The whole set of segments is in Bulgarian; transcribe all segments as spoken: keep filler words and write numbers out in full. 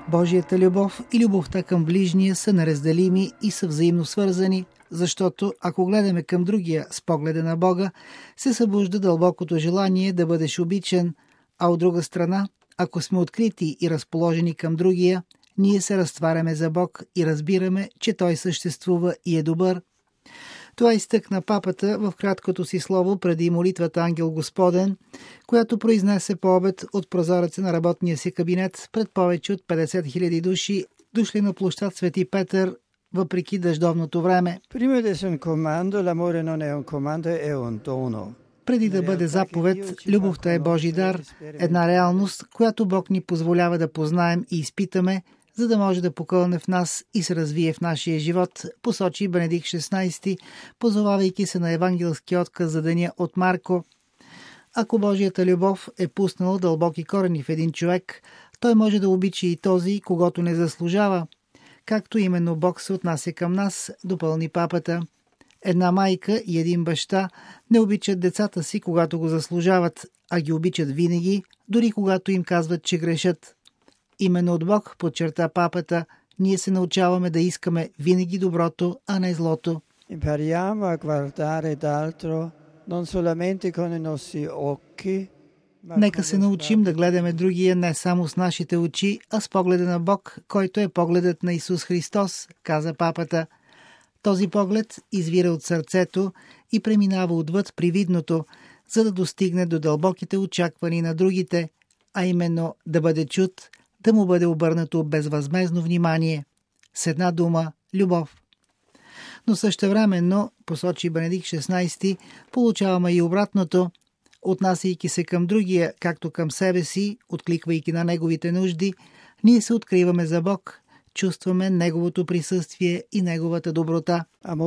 Божията любов и любовта към ближния са неразделими и са взаимно свързани, защото ако гледаме към другия с погледа на Бога, се събужда дълбокото желание да бъдеш обичан, а от друга страна, ако сме открити и разположени към другия, ние се разтваряме за Бог и разбираме, че Той съществува и е добър. Това изтъкна папата в краткото си слово преди молитвата Ангел Господен, която произнесе по обед от прозореца на работния си кабинет пред повече от петдесет хиляди души, дошли на площад Свети Петър, въпреки дъждовното време. Преди да бъде заповед, любовта е Божи дар, една реалност, която Бог ни позволява да познаем и изпитаме, за да може да покълне в нас и се развие в нашия живот, посочи Бенедикт шестнадесети, позовавайки се на евангелски отказ за деня от Марко. Ако Божията любов е пуснала дълбоки корени в един човек, той може да обича и този, когото не заслужава. Както именно Бог се отнася към нас, допълни папата. Една майка и един баща не обичат децата си, когато го заслужават, а ги обичат винаги, дори когато им казват, че грешат. Именно от Бог, подчерта папата, ние се научаваме да искаме винаги доброто, а не злото. Нека се научим да гледаме другия не само с нашите очи, а с погледа на Бог, който е погледът на Исус Христос, каза папата. Този поглед извира от сърцето и преминава отвъд привидното, за да достигне до дълбоките очаквания на другите, а именно да бъде чут, да му бъде обърнато безвъзмездно внимание. С една дума – любов. Но същевременно, посочи Бенедикт шестнадесети, получаваме и обратното, отнасяйки се към другия, както към себе си, откликвайки на неговите нужди, ние се откриваме за Бог, чувстваме Неговото присъствие и Неговата доброта.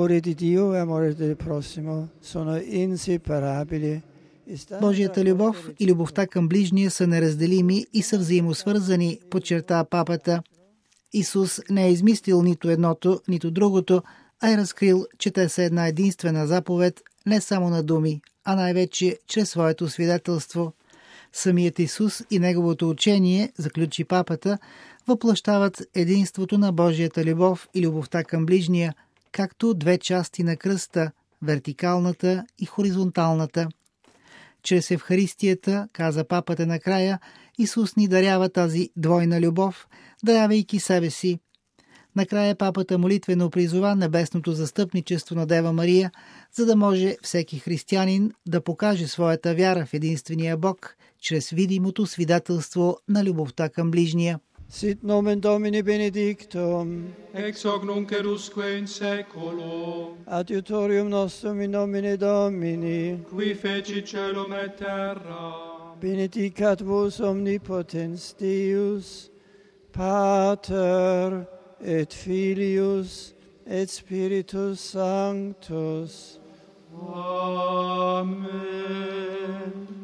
Божията любов и любовта към ближния са неразделими и са взаимосвързани, подчерта папата. Исус не е измислил нито едното, нито другото, а е разкрил, че те са една единствена заповед, не само на думи, а най-вече чрез своето свидетелство. Самият Исус и Неговото учение, заключи папата, въплъщават единството на Божията любов и любовта към ближния, както две части на кръста, вертикалната и хоризонталната. Чрез Евхаристията, каза папата накрая, Исус ни дарява тази двойна любов, дарявайки себе си. Накрая папата молитвено призова небесното застъпничество на Дева Мария, за да може всеки християнин да покаже своята вяра в единствения Бог, чрез видимото свидетелство на любовта към ближния. Sit nomen Domini benedictum, ex hoc nunc erusque in seculum, adiutorium nostrum in nomine Domini, qui feci caelum et terra, benedicat vos omnipotens Deus, Pater et Filius et Spiritus Sanctus. Amen.